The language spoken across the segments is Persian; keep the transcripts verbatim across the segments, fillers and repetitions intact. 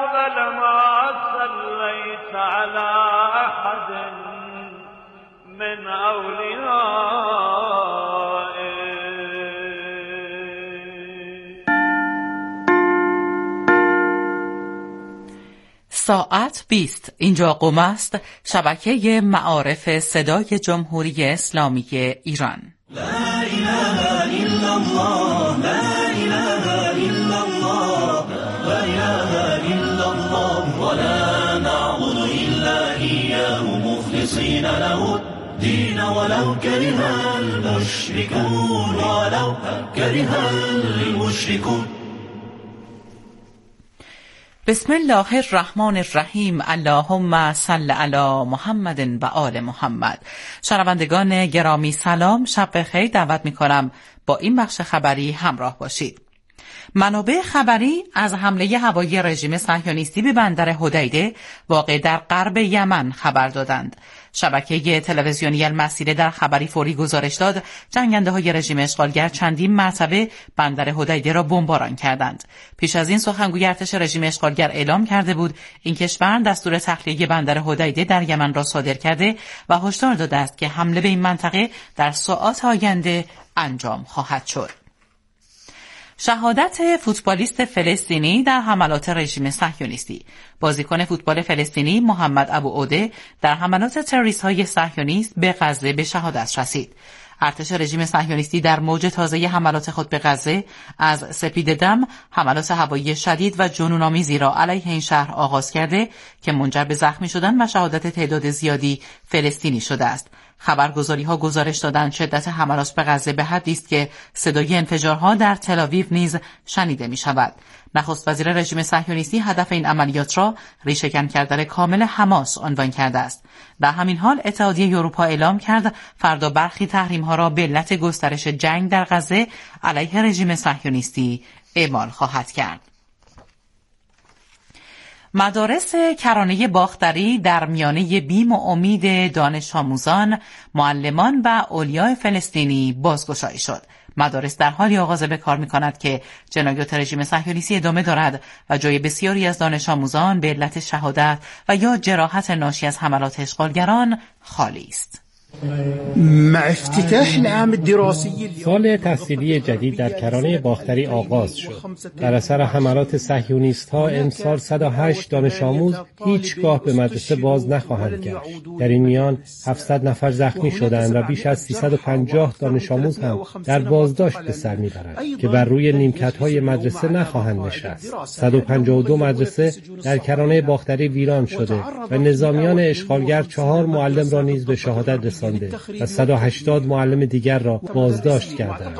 أفضل ما صليت على أحد من أوليائك. ساعت بیست. اینجا قم است، شبکه معارف صدای جمهوری اسلامی ایران. لا اله الا الله، لا اله الا الله، لا اله الا الله، ولا نعبد الا اياه مخلصين له الدين ولو كره المشركون، ولو كره المشركون. بسم الله الرحمن الرحیم. اللهم صل علی محمد و آل محمد. شنوندگان گرامی سلام، شب بخیر. دعوت می‌کنم با این بخش خبری همراه باشید. منابع خبری از حمله هوایی رژیم صهیونیستی به بندر حدیده واقع در غرب یمن خبر دادند. شبکه تلویزیونی المسیره در خبری فوری گزارش داد جنگنده‌های رژیم اشغالگر چندین مرتبه بندر حدیده را بمباران کردند. پیش از این سخنگوی ارتش رژیم اشغالگر اعلام کرده بود این کشور دستور تخلیه بندر حدیده در یمن را صادر کرده و هشدار داده است که حمله به این منطقه در ساعات آینده انجام خواهد شد. شهادت فوتبالیست فلسطینی در حملات رژیم صهیونیستی. بازیکن فوتبال فلسطینی محمد ابو عوده در حملات تروریست‌های صهیونیست به غزه به شهادت رسید. ارتش رژیم صهیونیستی در موج تازه حملات خود به غزه از سپید دم حملات هوایی شدید و جنون‌آمیزی را علیه این شهر آغاز کرده که منجر به زخمی شدن و شهادت تعداد زیادی فلسطینی شده است. خبرگزاری‌ها گزارش دادند شدت حملات به غزه به حدی است که صدای انفجارها در تل‌آویو نیز شنیده می‌شود. نخست وزیر رژیم صهیونیستی هدف این عملیات را ریشه‌کن کردن کامل حماس عنوان کرده است. در همین حال اتحادیه اروپا اعلام کرد فردا برخی تحریم‌ها را به علت گسترش جنگ در غزه علیه رژیم صهیونیستی اعمال خواهد کرد. مدارس کرانه باختری در میانه بیم و امید دانش آموزان، معلمان و اولیای فلسطینی بازگشایی شد. مدارس در حالی آغاز به کار می‌کند که جنایات رژیم صهیونیستی ادامه دارد و جای بسیاری از دانش آموزان به علت شهادت و یا جراحت ناشی از حملات اشغالگران خالی است. مع افتتاح العام الدراسي سال تحصیلی جدید در کرانه باختری آغاز شد. در اثر حملات صهیونیست‌ها امسال صد و هشت دانش آموز هیچگاه به مدرسه باز نخواهند گشت. در این میان هفتصد نفر زخمی شدند و بیش از سیصد و پنجاه دانش آموز هم در بازداشت به سر میبرند که بر روی نیمکت‌های مدرسه نخواهند نشست. صد و پنجاه و دو مدرسه در کرانه باختری ویران شده و نظامیان اشغالگر چهار معلم را نیز به شهادت رساندند و صد و هشتاد معلم دیگر را بازداشت کردند.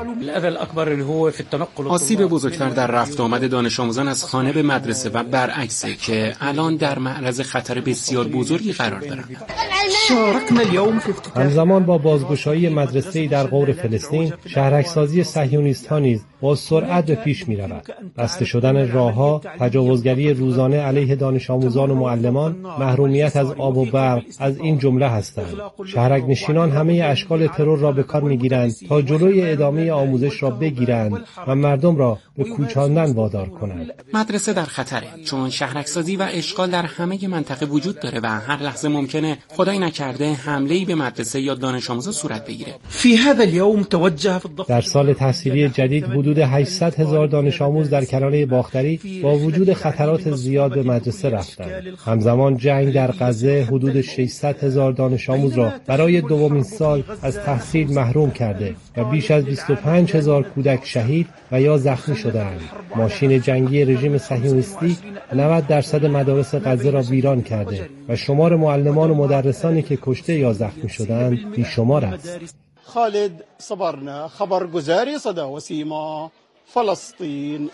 آسیب بزرگتر در رفت آمد دانش آموزان از خانه به مدرسه و برعکسه که الان در معرض خطر بسیار بزرگی قرار دارند. همزمان با بازگشایی مدرسه‌ای در غور فلسطین، شهرک‌سازی صهیونیست‌ها نیز با سرعت به پیش می‌رود. بسته شدن راه‌ها، تجاوزگری روزانه علیه دانش آموزان و معلمان، محرومیت از آب و برق از این جمله هستند. شهرک نشینان همه اشکال ترور را به کار می‌گیرند تا جلوی ادامه آموزش را بگیرند و مردم را به کوچاندن وادار کنند. مدرسه در خطره چون شهرک‌سازی و اشغال در همه منطقه وجود داره و هر لحظه ممکنه خدای نکرده حمله‌ای به مدرسه یا دانش آموزان صورت بگیره. در سال تحصیلی جدید حدود هشتصد هزار دانش آموز در کرانه باختری با وجود خطرات زیاد به مدرسه رفتند. همزمان جنگ در غزه حدود ششصد هزار دانش آموز را برای دومین سال از تحصیل محروم کرده و بیش از بیست و پنج هزار کودک شهید و یا زخمی شدند. ماشین جنگی رژیم صهیونیستی نود درصد مدارس غزه را ویران کرده و شمار معلمان و مدرسانی که کشته یا زخمی شدند بیشمار است. خالد صبرنا خبرگزاری صدا و سیما فلسطین.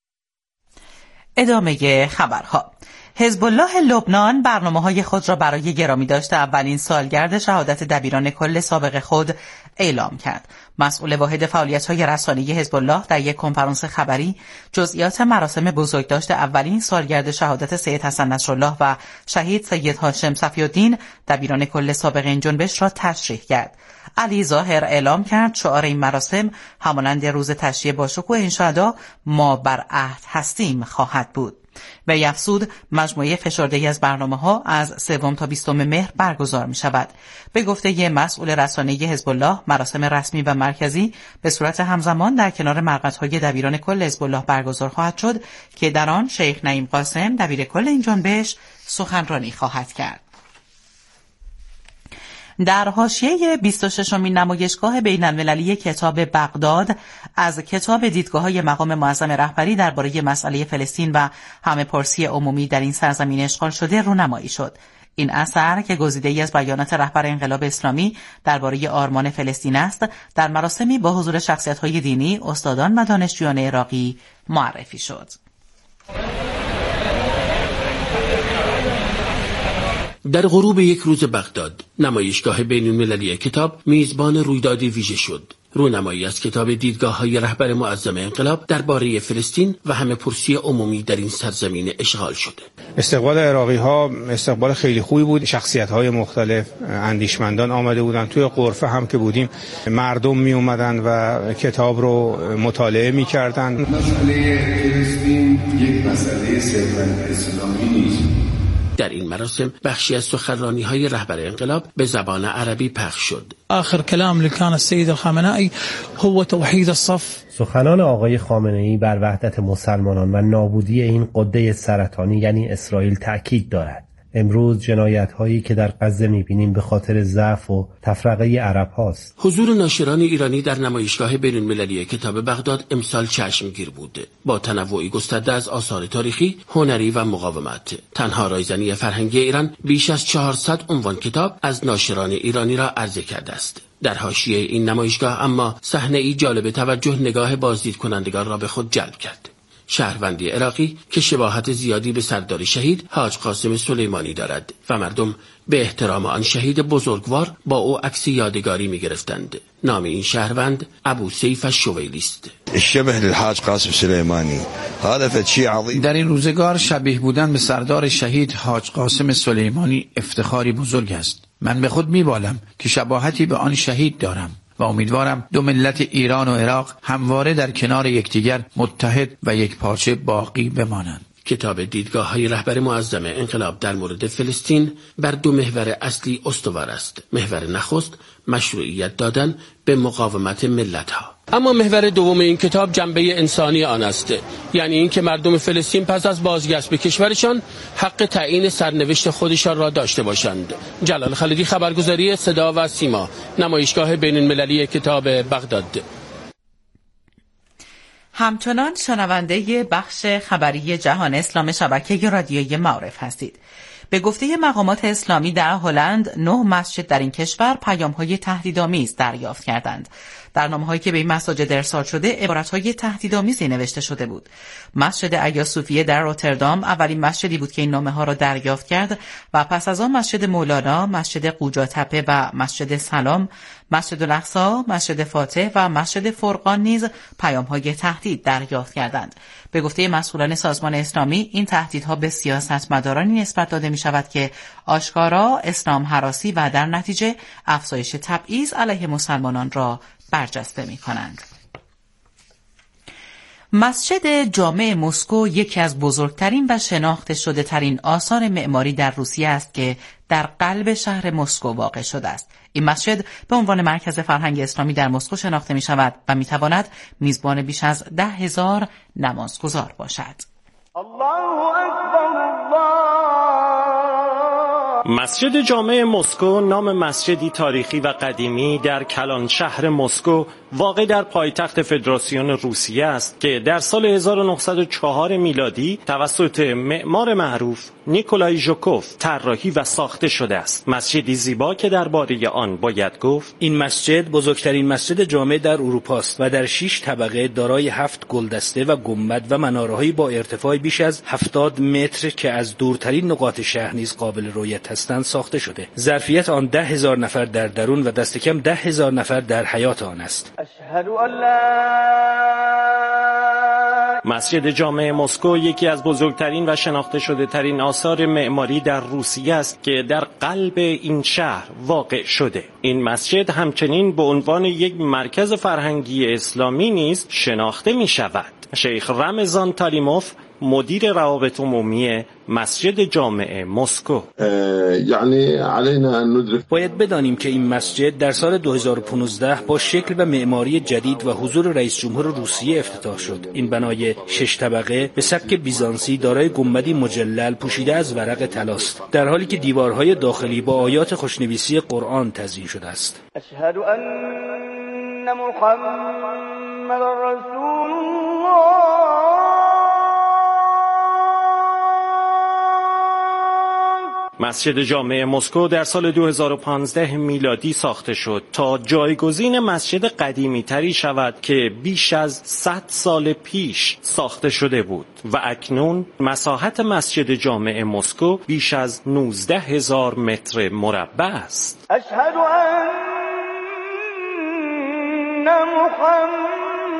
ادامه خبرها. حزب الله لبنان برنامه‌های خود را برای گرامی داشته اولین سالگرد شهادت دبیران کل سابق خود اعلام کرد. مسئول واحد فعالیت‌های رسانه‌ای حزب الله در یک کنفرانس خبری جزئیات مراسم بزرگداشت اولین سالگرد شهادت سید حسن نصرالله و شهید سید هاشم صفی‌الدین دبیران کل سابق این جنبش را تشریح کرد. علی ظاهر اعلام کرد شعار این مراسم همانند روز تشییع باشکوه این شهدا ما بر عهد هستیم خواهد بود. به افزود مجموعه فشرده‌ای از برنامه‌ها از سوم تا بیستم مهر برگزار می‌شود. به گفته مسئول رسانه‌ای حزب الله، مراسم رسمی و مرکزی به صورت همزمان در کنار مرقدهای دبیران کل حزب الله برگزار خواهد شد که در آن شیخ نعیم قاسم دبیر کل این جنبش سخنرانی خواهد کرد. در حاشیه بیست و ششمین نمایشگاه بین‌المللی کتاب بغداد از کتاب دیدگاه‌های مقام معظم رهبری درباره مسئله فلسطین و همه‌پرسی عمومی در این سرزمین اشغال شده رونمایی شد. این اثر که گزیده‌ای از بیانات رهبر انقلاب اسلامی درباره آرمان فلسطین است، در مراسمی با حضور شخصیت‌های دینی، استادان و دانشجویان عراقی معرفی شد. در غروب یک روز بغداد، نمایشگاه بین‌المللی کتاب میزبان رویدادی ویژه شد. رونمایی از کتاب دیدگاه‌های رهبر معظم انقلاب درباره فلسطین و همه‌پرسی عمومی در این سرزمین اشغال شده. استقبال عراقی‌ها استقبال خیلی خوبی بود. شخصیت‌های مختلف، اندیشمندان آمده بودند. توی غرفه هم که بودیم مردم می اومدن و کتاب رو مطالعه می‌کردند. مسئله فلسطین یک مسئله صرفاً اسلامی نیست. در این مراسم بخشی از سخنرانی‌های رهبر انقلاب به زبان عربی پخش شد. آخر کلام اللي كان السيد الخامنئي هو توحید الصف. سخنان آقای خامنه‌ای بر وحدت مسلمانان و نابودی این غده سرطانی یعنی اسرائیل تأکید دارد. امروز جنایت‌هایی که در غزه می‌بینیم به خاطر ضعف و تفرقه عرب هاست. حضور ناشران ایرانی در نمایشگاه بین‌المللی کتاب بغداد امسال چشمگیر بود. با تنوعی گسترده از آثار تاریخی، هنری و مقاومت، تنها رایزنی فرهنگی ایران بیش از چهارصد عنوان کتاب از ناشران ایرانی را عرضه کرده است. در حاشیه این نمایشگاه اما صحنه‌ای جالب توجه نگاه بازدید کنندگان را به خود جلب کرد. شهروندی عراقی که شباهت زیادی به سردار شهید حاج قاسم سلیمانی دارد و مردم به احترام آن شهید بزرگوار با او عکس یادگاری می گرفتند. نام این شهروند ابو سیف الشویلی است. شبه للحاج قاسم سلیمانی. در این روزگار شبیه بودن به سردار شهید حاج قاسم سلیمانی افتخاری بزرگ است. من به خود می‌بالم که شباهتی به آن شهید دارم و امیدوارم دو ملت ایران و عراق همواره در کنار یکدیگر متحد و یکپارچه باقی بمانند. کتاب دیدگاه‌های رهبر معظم انقلاب در مورد فلسطین بر دو محور اصلی استوار است. محور نخست مشروعیت دادن به مقاومت ملت‌ها. اما محور دوم این کتاب جنبه انسانی آن است، یعنی اینکه مردم فلسطین پس از بازگشت به کشورشان حق تعیین سرنوشت خودشان را داشته باشند. جلال خالدی، خبرگزاری صدا و سیما، نمایشگاه بین‌المللی کتاب بغداد. همچنان شنونده بخش خبری جهان اسلام شبکه رادیویی معارف هستید. به گفته مقامات اسلامی در هلند، نه مسجد در این کشور پیام‌های تهدیدآمیز دریافت کردند. در نامه‌هایی که به این مساجد ارسال شده، عبارت‌های تهدیدآمیزی نوشته شده بود. مسجد ایا صوفیه در روتردام اولین مسجدی بود که این نامه‌ها را دریافت کرد و پس از آن مسجد مولانا، مسجد قوجاتپه و مسجد سلام، مسجد الاقصی، مسجد فاتح و مسجد فرقان نیز پیام‌های تهدید دریافت کردند. به گفته مسئولان سازمان اسلامی، این تهدیدها به سیاستمدارانی نسبت داده می‌شود که آشکارا اسلام هراسی و در نتیجه افزایش تبعیض علیه مسلمانان را برجسته می‌کنند. مسجد جامع مسکو یکی از بزرگترین و شناخته شده ترین آثار معماری در روسیه است که در قلب شهر مسکو واقع شده است. این مسجد به عنوان مرکز فرهنگ اسلامی در مسکو شناخته می شود و می تواند میزبان بیش از ده هزار نمازگزار باشد. الله اکبر الله. مسجد جامع مسکو نام مسجدی تاریخی و قدیمی در کلان شهر مسکو واقع در پایتخت فدراسیون روسیه است که در سال هزار و نهصد و چهار میلادی توسط معمار معروف نیکولای ژوکوف طراحی و ساخته شده است. مسجدی زیبا که درباره آن باید گفت این مسجد بزرگترین مسجد جامع در اروپا است و در شش طبقه دارای هفت گلدسته و گنبد و مناره‌های با ارتفاع بیش از هفتاد متر که از دورترین نقاط شهر نیز قابل رؤیت هستند ساخته شده. ظرفیت آن ده هزار نفر در درون و دست کم ده هزار نفر در حیاط آن است. اشهد ان لا مسجد جامع مسکو یکی از بزرگترین و شناخته شده ترین آثار معماری در روسیه است که در قلب این شهر واقع شده. این مسجد همچنین به عنوان یک مرکز فرهنگی اسلامی نیز شناخته می شود. شیخ رمضان تالیموف مدیر روابط عمومی مسجد جامع مسکو. یعنی علینا ان ندرک باید بدانیم که این مسجد در سال دو هزار و پانزده با شکل و معماری جدید و حضور رئیس جمهور روسیه افتتاح شد. این بنای شش طبقه به سبک بیزانسی دارای گنبدی مجلل پوشیده از ورق طلاست، در حالی که دیوارهای داخلی با آیات خوشنویسی قرآن تزیین شده است. اشهد ان محمد رسول الله. مسجد جامع مسکو در سال دو هزار و پانزده میلادی ساخته شد تا جایگزین مسجد قدیمی تری شود که بیش از صد سال پیش ساخته شده بود و اکنون مساحت مسجد جامع مسکو بیش از نوزده هزار متر مربع است. اشهد ان محمد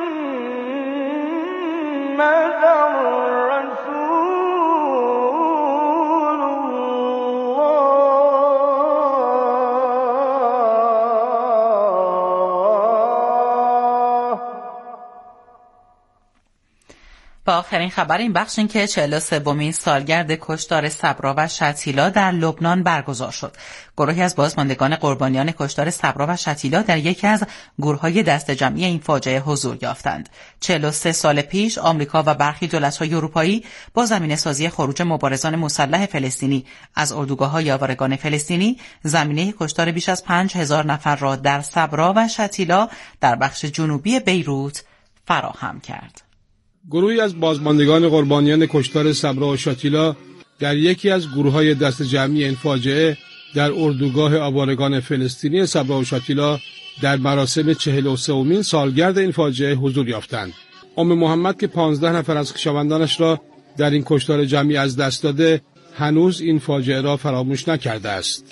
با آخرین خبر این بخش این که چهل و سومین سالگرد کشتار صبرا و شتیلا در لبنان برگزار شد. گروهی از بازماندگان قربانیان کشتار صبرا و شتیلا در یکی از گروه‌های دست جمعی این فاجعه حضور یافتند. چهل و سه سال پیش آمریکا و برخی دولت‌های اروپایی با زمینه‌سازی خروج مبارزان مسلح فلسطینی از اردوگاه‌های آوارگان فلسطینی زمینه کشتار بیش از پنج هزار نفر را در صبرا و شتیلا در بخش جنوبی بیروت فراهم کرد. گروهی از بازماندگان قربانیان کشتار صبرا و شتیلا در یکی از گروه‌های دست جمعی این فاجعه در اردوگاه آوارگان فلسطینی صبرا و شتیلا در مراسم چهل و سومین سالگرد این فاجعه حضور یافتند. ام محمد که پانزده نفر از خویشاوندانش را در این کشتار جمعی از دست داده هنوز این فاجعه را فراموش نکرده است.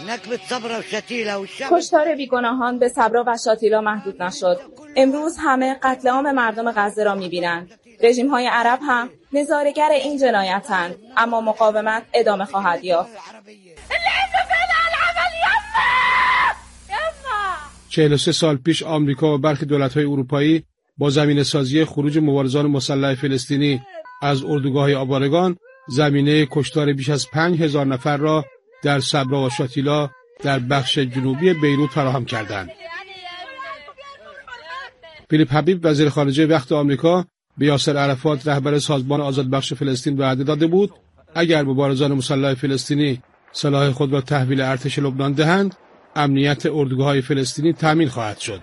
کشتار بیگناهان به صبرا و شتیلا محدود نشد. امروز همه قتل عام مردم غزه را می‌بینند. رژیم‌های عرب هم نظاره‌گر این جنایتند، اما مقاومت ادامه خواهد یافت. چهل و سه سال پیش آمریکا و برخی دولت‌های اروپایی با زمینه‌سازی خروج مبارزان مسلح فلسطینی از اردوگاه آوارگان زمینه کشتار بیش از پنج هزار نفر را در صبرا و شتیلا در بخش جنوبی بیروت فراهم کردند. فیلیپ حبیب وزیر خارجه وقت آمریکا به یاسر عرفات رهبر سازمان آزادبخش فلسطین وعده داده بود اگر مبارزان مسلح فلسطینی سلاح خود را تحویل ارتش لبنان دهند امنیت اردوگاه‌های فلسطینی تامین خواهد شد.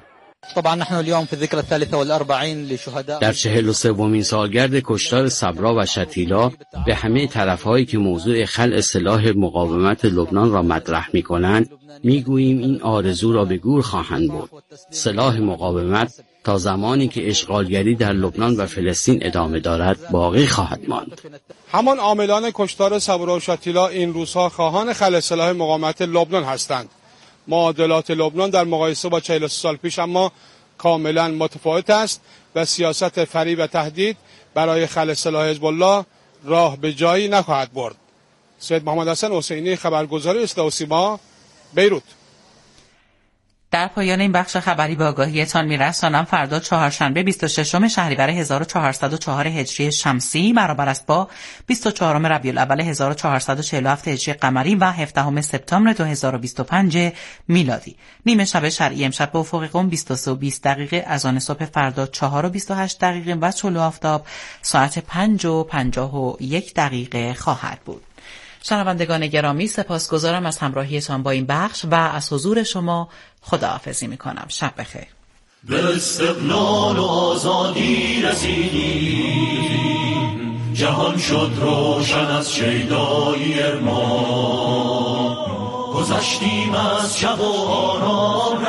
در چهل و سومین سالگرد کشتار صبرا و شتیلا به همه طرف‌هایی که موضوع خلع سلاح مقاومت لبنان را مطرح می‌کنند می‌گوییم این آرزو را به گور خواهند برد. سلاح مقاومت تا زمانی که اشغالگری در لبنان و فلسطین ادامه دارد باقی خواهد ماند. همان عاملان کشتار صبرا و شتیلا این روزها خواهان خلع سلاح مقاومت لبنان هستند. معادلات لبنان در مقایسه با چهل و سه سال پیش اما کاملا متفاوت است و سیاست فریب و تهدید برای خلع سلاح حزب الله راه به جایی نخواهد برد. سید محمد حسن حسینی، خبرگزاری اصلاح و سیما، بیروت. در پایان این بخش خبری به آگاهیتان می‌رسانم فردا چهارشنبه بیست و ششم شهریور هزار و چهارصد و چهار هجری شمسی برابر است با بیست و چهارم ربیع الاول هزار و چهارصد و چهل و هفت هجری قمری و هفدهم سپتامبر دو هزار و بیست و پنج میلادی. نیمه شب شرعی امشب به افق قم بیست و سه و بیست دقیقه، اذان صبح فردا چهار و بیست و هشت دقیقه و طلوع آفتاب ساعت پنج و پنجاه و یک دقیقه خواهد بود. شنوندگان گرامی، سپاسگزارم از همراهیتان با این بخش و از حضور شما خداحافظی میکنم. شب بخیر. به استقلال و آزادی رسیدیم، جهان شد روشن از شیدایی ارمان، گذشتیم از شب و آرام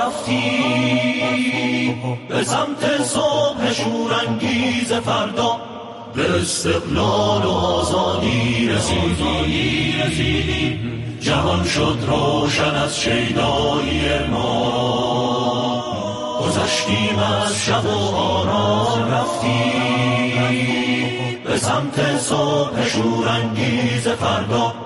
رفتیم به سمت صبح شورانگیز فردا. به استقلال و آزادی رسیدیم، جهان شد روشن از شیدایی ارمان، گذشتیم از شب و آرام رفتیم به سمت صبح شورانگیز فردا.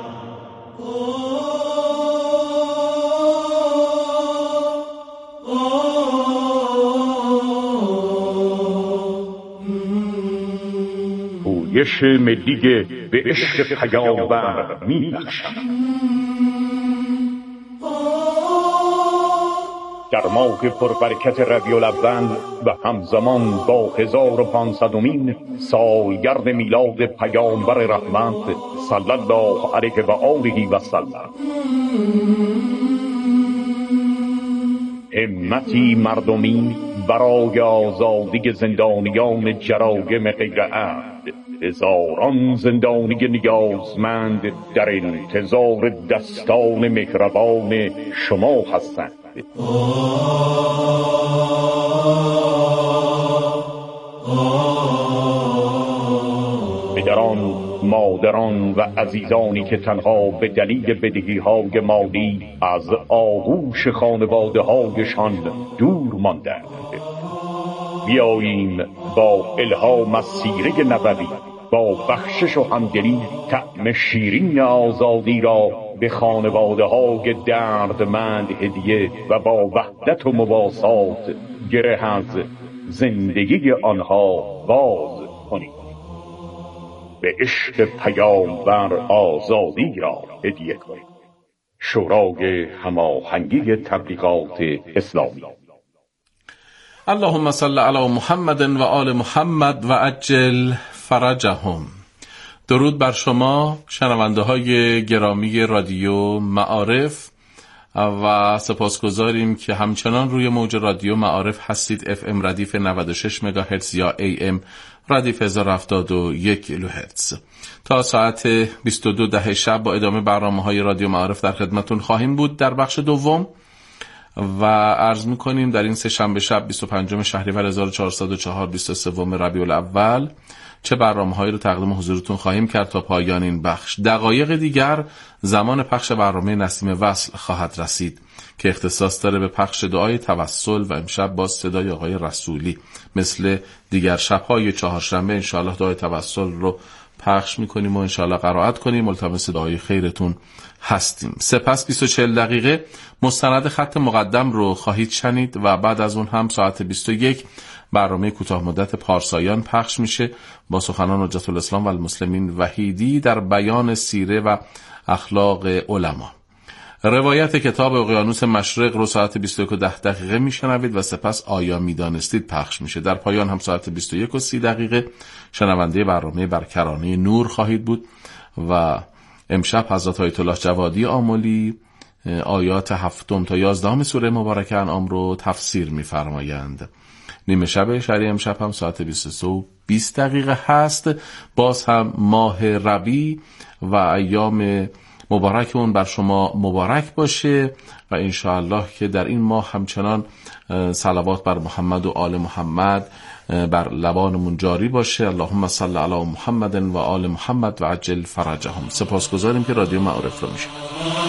جویش ملی به عشق پیامبر می‌بخشد. در ماه پربرکت ربیع الاول و همزمان با هزار و پانصدمین سالگرد میلاد پیامبر رحمت صلی الله علیه و آله و سلم، همتی مردمی برای آزادی زندانیان جرایم غیر عهد، هزاران زندانی نیازمند در انتظار دستان مهربان شما هستند. پدران، مادران و عزیزانی که تنها به دلیل بدهی‌های مالی از آغوش خانواده‌هایشان دور ماندند، بیاییم با الهام از سیره نبوی، با بخشش و همدلی طعم شیرین آزادی را به خانواده‌های دردمند هدیه و با وحدت و مواسات گره از زندگی آنها باز کنیم. به عشق پیامبر آزادی را هدیه کنیم. شورای هماهنگی تبلیغات اسلامی. اللهم صل علی محمد و آل محمد و عجل فرجهم. درود بر شما شنونده های گرامی رادیو معارف و سپاسگزاریم که همچنان روی موج رادیو معارف هستید. اف ام ردیف نود و شش مگاهرتز یا ای ام ردیف هزار و هفتاد و یک کیلوهرتز. تا ساعت بیست و دو ده شب با ادامه برنامه های رادیو معارف در خدمتون خواهیم بود در بخش دوم و عرض میکنیم در این سه شنبه شب بیست و پنجم شهریور هزار و چهارصد و چهار بیست و سوم ربیع الاول چه برنامه‌هایی رو تقدیم حضورتون خواهیم کرد تا پایان این بخش. دقایق دیگر زمان پخش برنامه نسیم وصل خواهد رسید که اختصاص داره به پخش دعای توسل و امشب با صدای آقای رسولی. مثل دیگر شب‌های چهارشنبه انشاءالله دعای توسل رو پخش می‌کنیم و انشاءالله قرائت کنیم. ملتمس دعای خیرتون هستیم. سپس بیست و چهل دقیقه مستند خط مقدم رو خواهید شنید و بعد از اون هم ساعت بیست و یک برنامه کوتاه مدت پارسایان پخش میشه با سخنان حجت الاسلام و المسلمین وحیدی در بیان سیره و اخلاق علما. روایت کتاب اقیانوس مشرق رو ساعت بیست و یک و ده دقیقه میشنوید و سپس آیا میدانستید پخش میشه. در پایان هم ساعت بیست و یک و سی دقیقه شنونده برنامه برکرانه نور خواهید بود و امشب حضرت آیت الله جوادی آملی آیات هفتم تا یازدهم سوره مبارکه انعام رو تفسیر میفرمایند. نیمه شب شهری امشب هم ساعت بیست و سه و بیست دقیقه هست. باز هم ماه ربیع و ایام مبارک اون بر شما مبارک باشه و انشاءالله که در این ماه همچنان صلوات بر محمد و آل محمد بر لبانمون جاری باشه. اللهم صل علی محمد و آل محمد و عجل فرجهم. سپاسگزاریم که رادیو معارف رو میشه.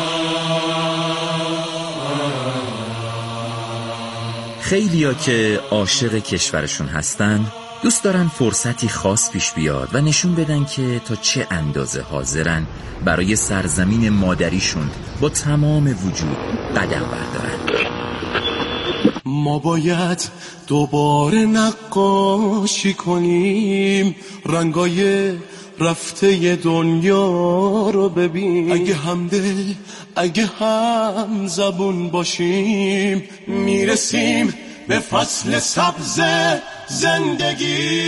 خیلیا که عاشق کشورشون هستن دوست دارن فرصتی خاص پیش بیاد و نشون بدن که تا چه اندازه حاضرن برای سرزمین مادریشون با تمام وجود قدم بردارن. ما باید دوباره نقاشی کنیم، رنگای رفته دنیا رو ببین. اگه همدل اگه هم زبون باشیم میرسیم به فصل سبز زندگی.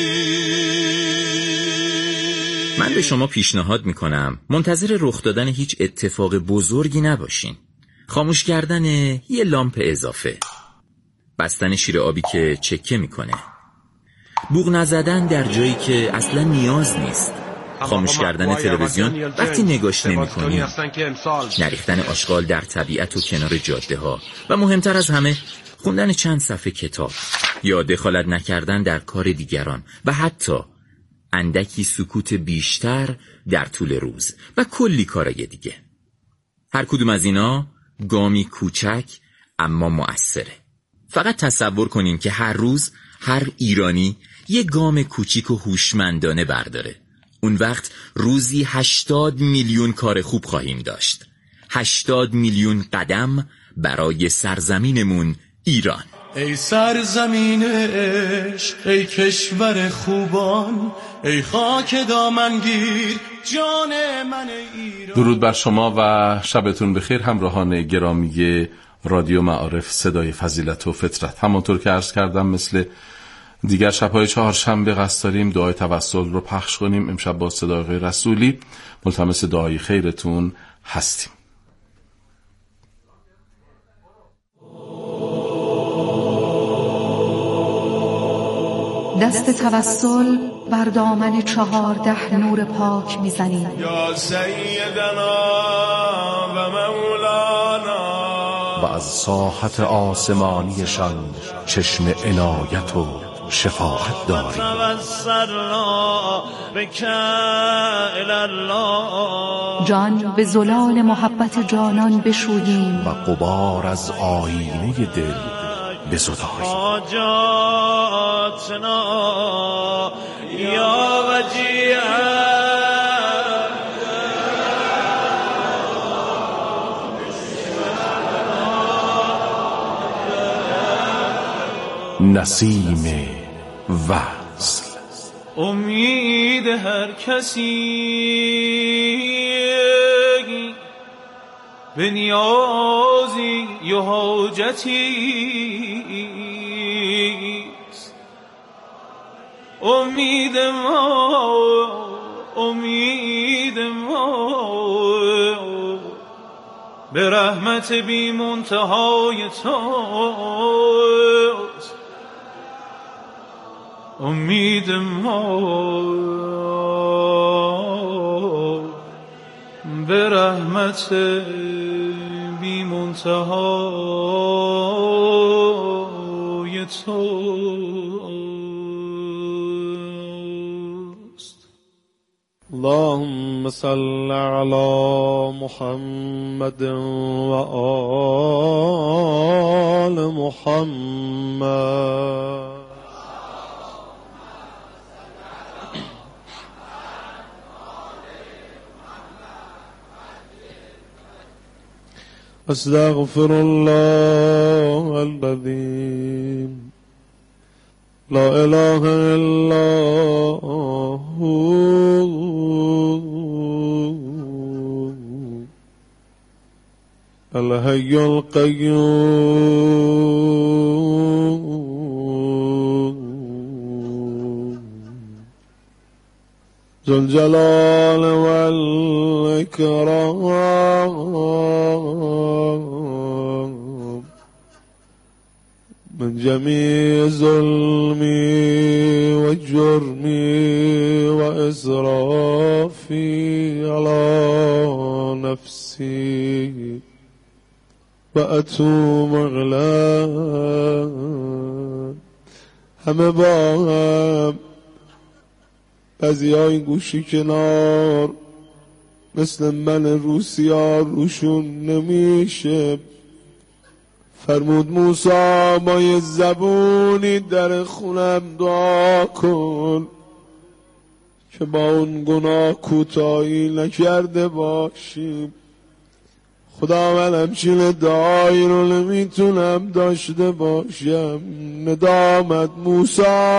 من به شما پیشنهاد میکنم منتظر رخ دادن هیچ اتفاق بزرگی نباشین. خاموش کردن یه لامپ اضافه، بستن شیر آبی که چکه میکنه، بوق نزدن در جایی که اصلا نیاز نیست، خاموش کردن تلویزیون وقتی نگاش نمی‌کنی، نریختن آشغال در طبیعت و کنار جاده ها و مهمتر از همه خوندن چند صفحه کتاب یا دخالت نکردن در کار دیگران و حتی اندکی سکوت بیشتر در طول روز و کلی کارای دیگه. هر کدوم از اینا گامی کوچک اما مؤثره. فقط تصور کنین که هر روز هر ایرانی یه گام کوچیک و هوشمندانه برداره. اون وقت روزی هشتاد میلیون کار خوب خواهیم داشت. هشتاد میلیون قدم برای سرزمینمون ایران. ای سرزمین عشق، ای کشور خوبان، ای خاک دامنگیر جان من ایران. درود بر شما و شبتون بخیر همراهان گرامی رادیو معارف صدای فضیلت و فطرت. همانطور که عرض کردم مثل دیگر شب‌های چهارشنبه قصد داریم دعای توسل رو پخش کنیم. امشب با صدای رسولی ملتمس دعای خیرتون هستیم. دست توسل بر دامن چهارده نور پاک میزنیم. یا سیدنا و مولانا. و از ساحت آسمانیشان چشم عنایت و شفاعت داریم. جان به زلال محبت جانان بشوییم و غبار از آینه دل بزداییم. یا وجیه نسیم وصل. امید هر کسی به نیازی و حاجتیست. امید ما امید ما به رحمت بی منتهای توست. امید ما به رحمت بی منتهای توست. اللهم صل علی محمد و آل محمد. استغفر الله الذي لا اله الا هو الحي القيوم ذو الجلال والإكرام من جميع ظلمي وجرمي وإسرافي على نفسي وأتوب إليه. همه با هم بعضی‌ها این گوشی کنار مثل من روسیا روشون نمیشه. فرمود موسی با یه زبونی در خونم دعا کن که با اون گناه کوتاهی نکرده باشیم. خدا من همچین دعایی رو نمیتونم داشته باشم. ندامت موسی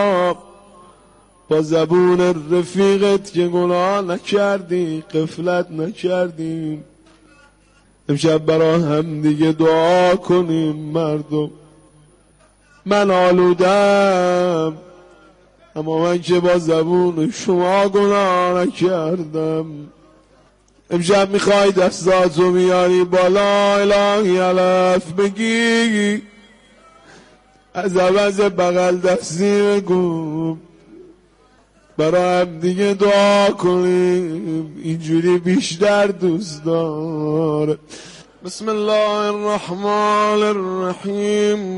با زبون رفیقت که گناه نکردی، غفلت نکردیم. امشب برای هم دیگه دعا کنیم مردم. من آلودم اما من که با زبون شما گناه نکردم. امشب میخوای دستاتو میاری بالا الهی الف بگی، از عوض بغل دستی بگو، برای هم دیگه دعا کنیم. اینجوری بیشتر دوست داره. بسم الله الرحمن الرحیم.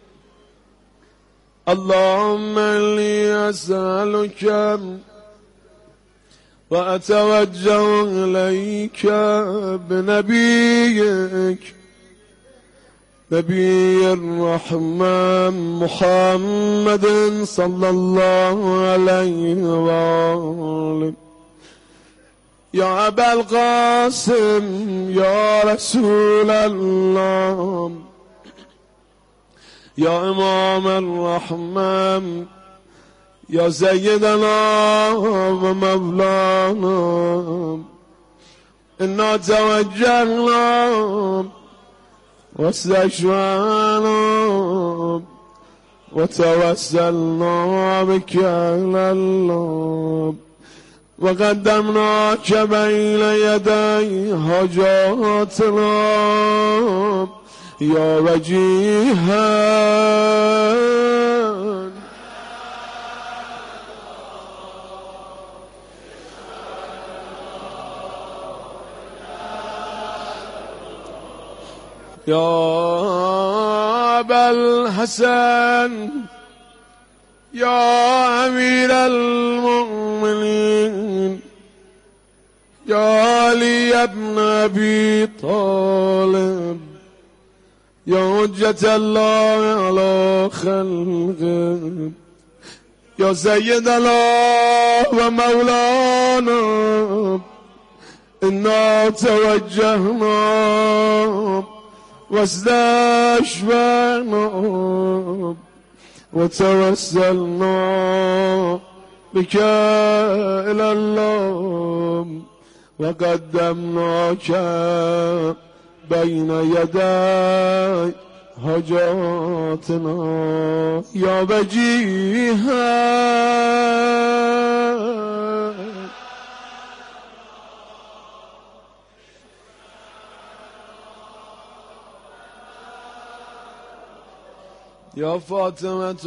اللهم انی اسألک و اتوجه الیک بنبیک نبی الرحمن محمد صلی الله علیه و آله. یا ابا القاسم یا رسول الله یا امام الرحمن یا سیدنا و مولانا انا توجهنا واستشفعنا وتوسلنا بك إلى الله وقدمناك بين يدي حاجاتنا يا وجيها يا أبا الحسن يا أمير المؤمنين يا علي ابن أبي طالب يا حجة الله على خلقه يا سيدنا ومولانا إنا توجهنا واستشفعنا وتوسلنا بك إلى الله وقدمناك بين يدي حاجاتنا يا وجيها يا فاطمة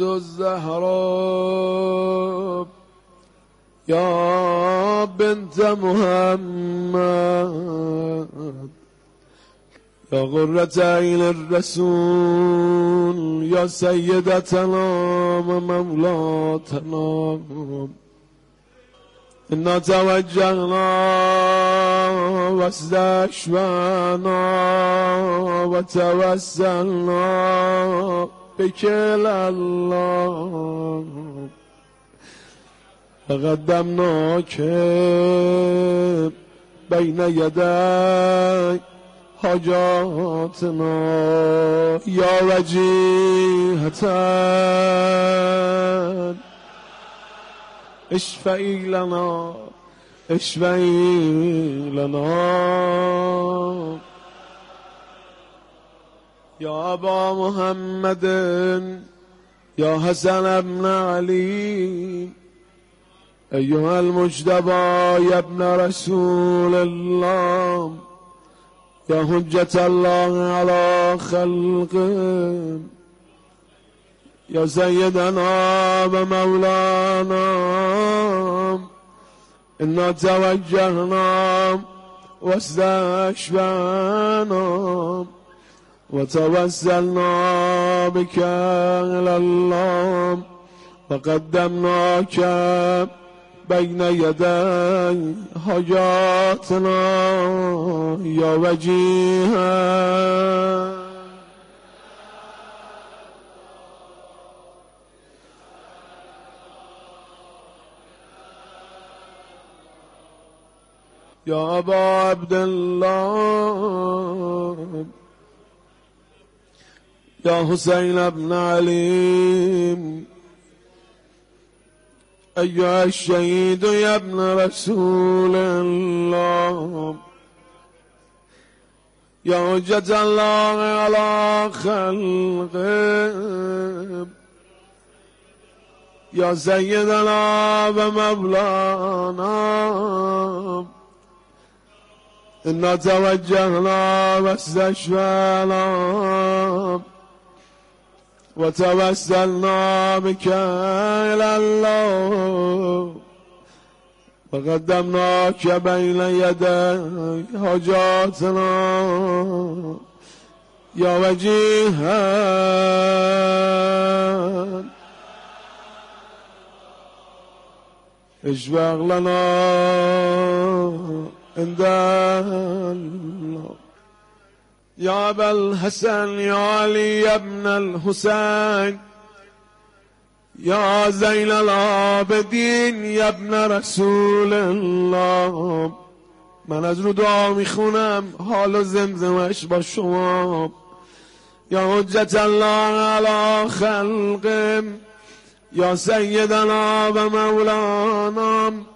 الزهراء يا بنت محمد يا غرة عين الرسول يا سيدتنا ومولاتنا إنا توجهنا واستشفعنا وتوسلنا بك إلى الله فقدمناك بين يدي حاجاتنا يا وجيهة اشفعي لنا اشفعي لنا يا أبا محمد يا حسن بن علي أيها المجتبى يا ابن رسول الله يا حجة الله على خلقه يا سيدنا ومولانا إنا توجهنا واستشفعنا وتوسلنا بك إلى الله وقدمناك بين يدي حاجاتنا يا وجيها يا أبا عبد الله يا حسين بن علي أيها الشهيد يا ابن رسول الله يا حجة الله على خلقه يا سيدنا ومولانا إنا توجهنا واستشفعنا وتوسلنا بك إلى الله وقدمناك بين يدي حاجاتنا يا وجيها اشفع لنا عند الله يا أبا الحسن يا علي يا ابن الحسين يا زين العابدین یا ابن رسول الله. من از رو دعا میخونم حال و زمزمش با شما. یا حجت الله علی خلقه یا سیدنا و مولانا